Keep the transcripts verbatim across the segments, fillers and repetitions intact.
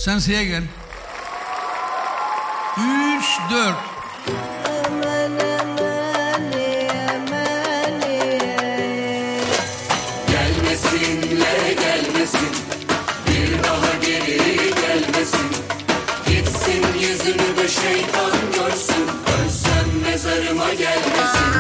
Sen S'ye gel. Üç, dört. Gelmesinle gelmesin, bir daha geri gelmesin. Gitsin yüzünü de şeytan görsün, ölsem mezarıma gelmesin.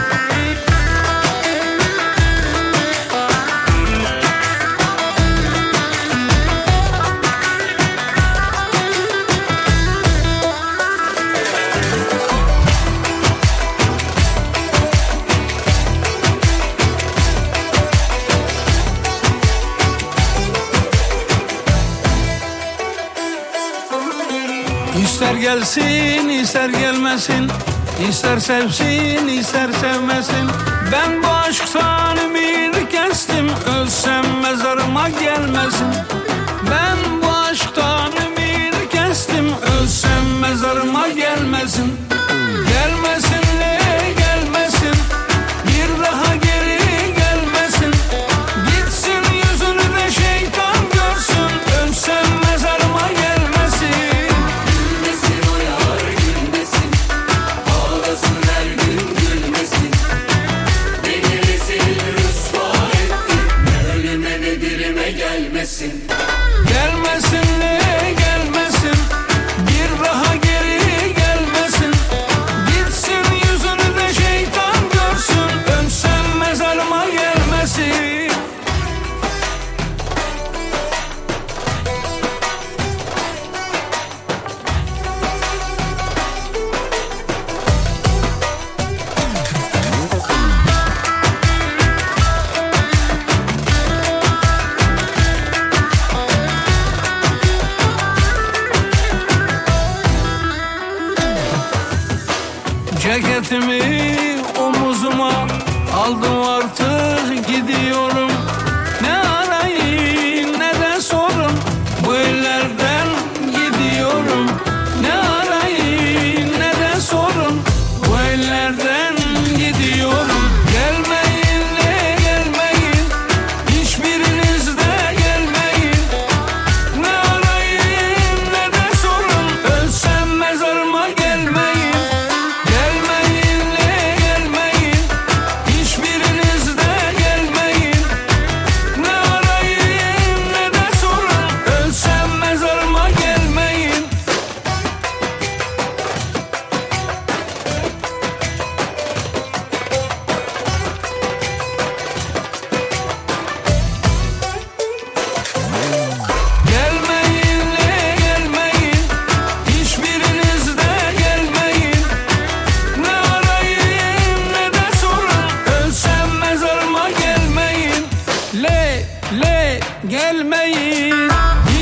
İster gelsin, ister gelmesin, ister sevsin, ister sevmesin. Ben bu aşktan ümit kestim, ölsem mezarıma gelmesin. Ben bu aşktan ümit kestim, ölsem mezarıma gelmesin. Gelmesin ne gelmesin, bir daha geri gelmesin. Gitsin yüzünü de şeytan görsün, ölsem mezarıma gelmesin. Gelmesin. Gelmesin ne gelmesin, bir daha geri gelmesin. Gitsin yüzünü de şeytan görsün, ölsem mezarıma gelmesin. Ceketimi omuzuma aldım, artık gidiyorum. Ne arayın ne de sorun, bu ellerden gidiyorum. Ne arayın ne de sorun, bu ellerden gidiyorum. Gelmeyin ne gelmeyin, hiçbiriniz de gelmeyin. Ne arayın ne de sorun, ölsem mezarıma gelmeyin. Gelmeyin,